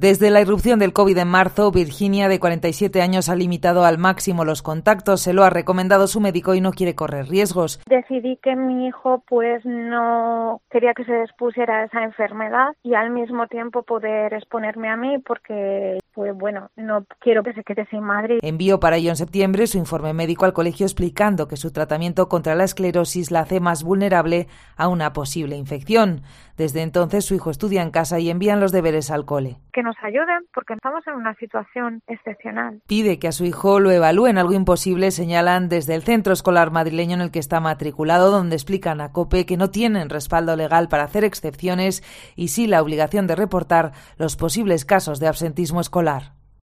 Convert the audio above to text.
Desde la irrupción del COVID en marzo, Virginia, de 47 años, ha limitado al máximo los contactos. Se lo ha recomendado su médico y no quiere correr riesgos. Decidí que mi hijo no quería que se expusiera a esa enfermedad y al mismo tiempo poder exponerme a mí porque, no quiero que se quede sin madre. Envió para ello en septiembre su informe médico al colegio explicando que su tratamiento contra la esclerosis la hace más vulnerable a una posible infección. Desde entonces su hijo estudia en casa y envían los deberes al cole. Que nos ayuden porque estamos en una situación excepcional. Pide que a su hijo lo evalúen, algo imposible, señalan desde el centro escolar madrileño en el que está matriculado, donde explican a COPE que no tienen respaldo legal para hacer excepciones y sí la obligación de reportar los posibles casos de absentismo escolar.